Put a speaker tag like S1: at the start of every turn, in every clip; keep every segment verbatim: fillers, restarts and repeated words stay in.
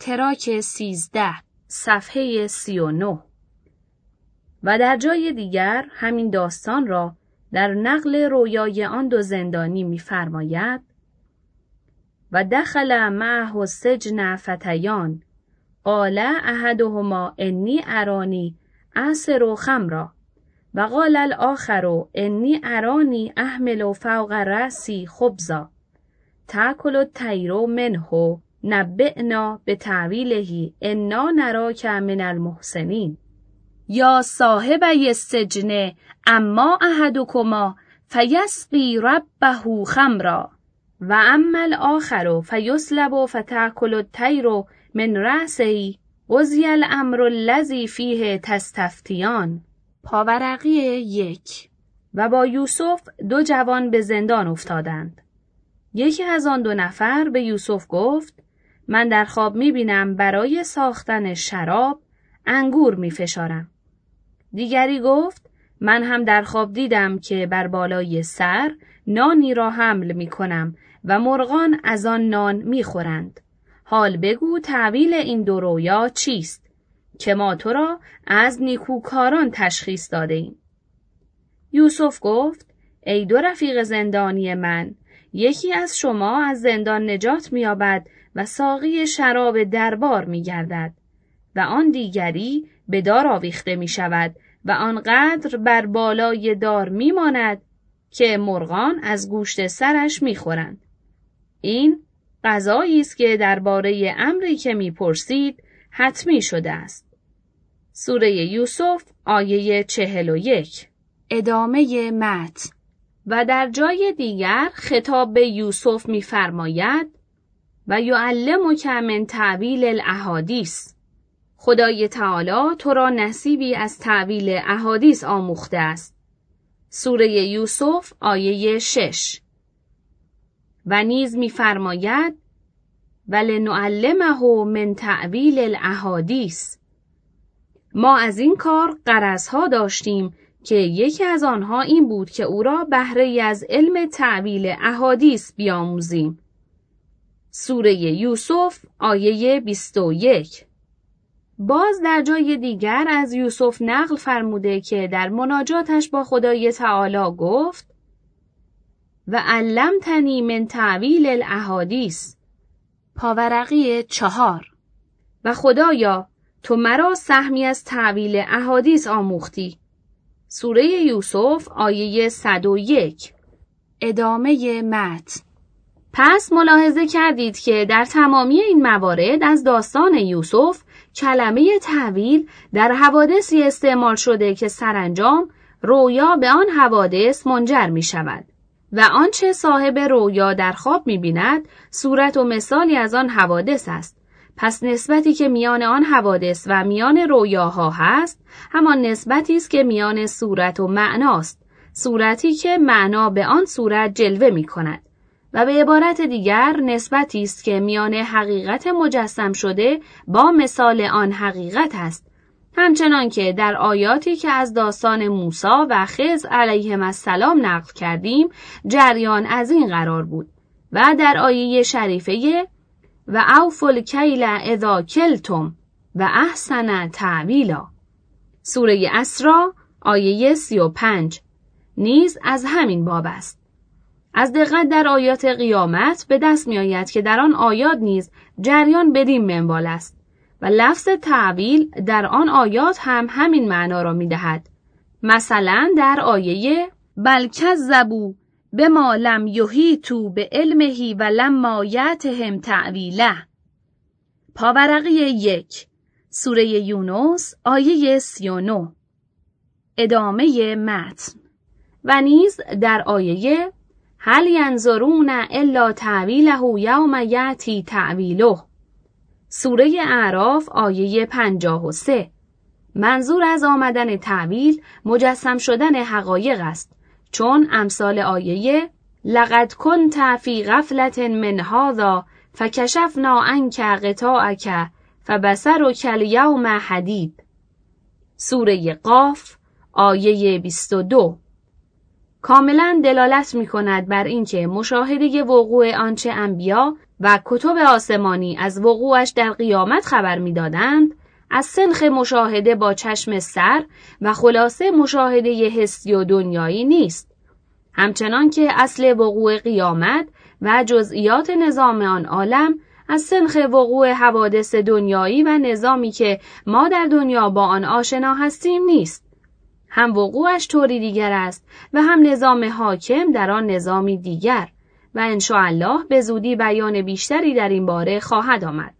S1: تراک سیزده صفحه سی و نه. و در جای دیگر همین داستان را در نقل رویای آن دو زندانی می‌فرماید: و دخل معه السجن فتیان قال احدهما انی ارانی اعصر خمرا و قال الاخر انی ارانی احمل فوق رأسی خبزا تأکل الطیر منه نبئنا بتأویله انا نراک من المحسنین. یا صاحبی السجن اما احدکما فیسقی ربه خمرا و اما الاخر فیسلب فتأکل الطیر من رأسه قضی الامر الذی فیه تستفتیان. پاورقی یک. و با یوسف دو جوان به زندان افتادند. یکی از آن دو نفر به یوسف گفت: من در خواب می‌بینم برای ساختن شراب انگور می‌فشارم. دیگری گفت: من هم در خواب دیدم که بر بالای سر نانی را حمل می‌کنم و مرغان از آن نان می‌خورند. حال بگو تأویل این دو رویا چیست که ما تو را از نیکوکاران تشخیص داده ایم؟ یوسف گفت: ای دو رفیق زندانی من، یکی از شما از زندان نجات می‌یابد و ساقی شراب دربار می‌گردد و آن دیگری به دار آویخته می‌شود و آنقدر بر بالای دار می‌ماند که مرغان از گوشت سرش می‌خورند. این قضایی است که درباره امری که می‌پرسید حتمی شده است. سوره یوسف آیه چهل و یک. ادامه متن. و در جای دیگر خطاب به یوسف می‌فرماید: و یعلمک من تأویل الاحادیث. خدای تعالی تو را نصیبی از تأویل احادیث آموخته است. سوره یوسف آیه شش. و نیز می‌فرماید: ولنعلمه من تأویل الاحادیث. ما از این کار غرضها داشتیم که یکی از آنها این بود که او را بهره‌ای از علم تأویل احادیث بیاموزیم. سوره یوسف آیه بیست و یک. باز در جای دیگر از یوسف نقل فرموده که در مناجاتش با خدای تعالی گفت: و علمتنی من تأویل الاحادیث. پاورقی چهار. و خدایا تو مرا سهمی از تأویل احادیث آموختی. سوره یوسف آیه صد و یک. ادامه متن. پس ملاحظه کردید که در تمامی این موارد از داستان یوسف کلمه تأویل در حوادثی استعمال شده که سرانجام رویا به آن حوادث منجر می شود و آنچه صاحب رویا در خواب می بیند صورت و مثالی از آن حوادث است. پس نسبتی که میان آن حوادث و میان رویاها هست همان نسبتی است که میان صورت و معناست، صورتی که معنا به آن صورت جلوه می کند و به عبارت دیگر نسبتی است که میان حقیقت مجسم شده با مثال آن حقیقت است، همچنان که در آیاتی که از داستان موسی و خضر علیهم السلام نقل کردیم جریان از این قرار بود. و در آیه شریفه و اوفوا الکیل اذا کلتم و احسن تأویلا، سوره اسراء آیه سی و پنج نیز از همین باب است. از دقت در آیات قیامت به دست می آید که در آن آیات نیز جریان بدین منوال است و لفظ تأویل در آن آیات هم همین معنا را می دهد. مثلا در آیه بل کذبوا بما لم یحیطوا بعلمه و لما یأتهم تأویله. پاورقی یک. سوره یونس آیه سی و نه. ادامه متن. و نیز در آیه هل ینظرون الا تأویله یوم یأتی تأویله، سوره اعراف آیه پنجاه و سه. منظور از آمدن تأویل مجسم شدن حقایق است، چون امثال آیه لقد کنت فی غفلة من هذا فکشفنا عنک غطاءک فبصرک الیوم حدید، سوره قاف آیه بیست و دو. کاملا دلالت می کند بر اینکه مشاهده وقوع آنچه انبیا و کتب آسمانی از وقوعش در قیامت خبر می‌دادند، از سنخ مشاهده با چشم سر و خلاصه مشاهده حسی و دنیایی نیست. همچنان که اصل وقوع قیامت و جزئیات نظام آن عالم از سنخ وقوع حوادث دنیایی و نظامی که ما در دنیا با آن آشنا هستیم نیست. هم وقوعش طوری دیگر است و هم نظام حاکم در آن نظامی دیگر و انشاءالله به زودی بیان بیشتری در این باره خواهد آمد.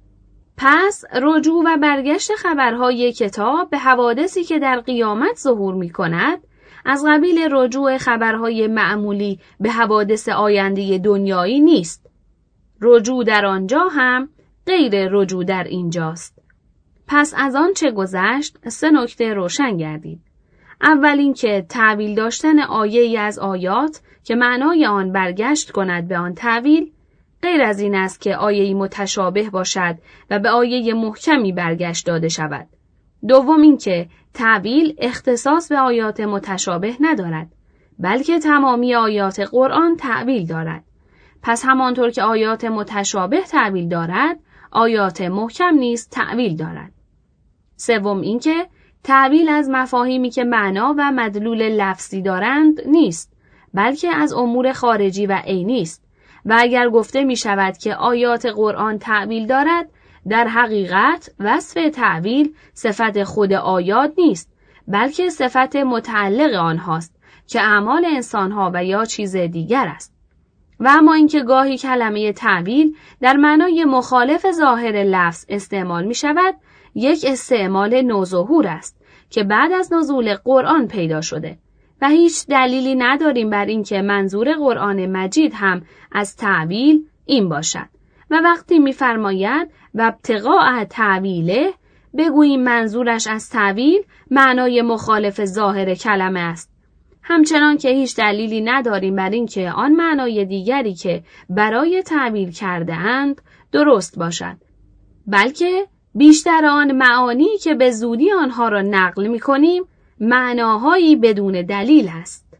S1: پس رجوع و برگشت خبرهای کتاب به حوادثی که در قیامت ظهور می کند از قبیل رجوع خبرهای معمولی به حوادث آینده دنیایی نیست. رجوع در آنجا هم غیر رجوع در اینجاست. پس از آن چه گذشت سه نکته روشن گردید. اول این که تأویل داشتن آیه‌ای از آیات که معنای آن برگشت کند به آن تأویل غیر از این است که آیه‌ای متشابه باشد و به آیه محکمی برگشت داده شود. دوم این که تأویل اختصاص به آیات متشابه ندارد، بلکه تمامی آیات قرآن تأویل دارد. پس همانطور که آیات متشابه تأویل دارد، آیات محکم نیز تأویل دارد. سوم این که تأویل از مفاهیمی که معنا و مدلول لفظی دارند نیست، بلکه از امور خارجی و عینی است. و اگر گفته می شود که آیات قرآن تأویل دارد، در حقیقت وصف تأویل صفت خود آیات نیست، بلکه صفت متعلق آنهاست که اعمال انسانها و یا چیز دیگر است. و اما اینکه گاهی کلمه تأویل در معنای مخالف ظاهر لفظ استعمال می شود، یک استعمال نوظهور است که بعد از نزول قرآن پیدا شده و هیچ دلیلی نداریم بر اینکه منظور قرآن مجید هم از تأویل این باشد. و وقتی می‌فرماید و ابتغاء تأویله، بگوییم منظورش از تأویل معنای مخالف ظاهر کلمه است. همچنان که هیچ دلیلی نداریم بر اینکه آن معنای دیگری که برای تأویل کرده اند درست باشد، بلکه بیشتر آن معانی که به زودی آنها را نقل می‌کنیم معناهایی بدون دلیل است.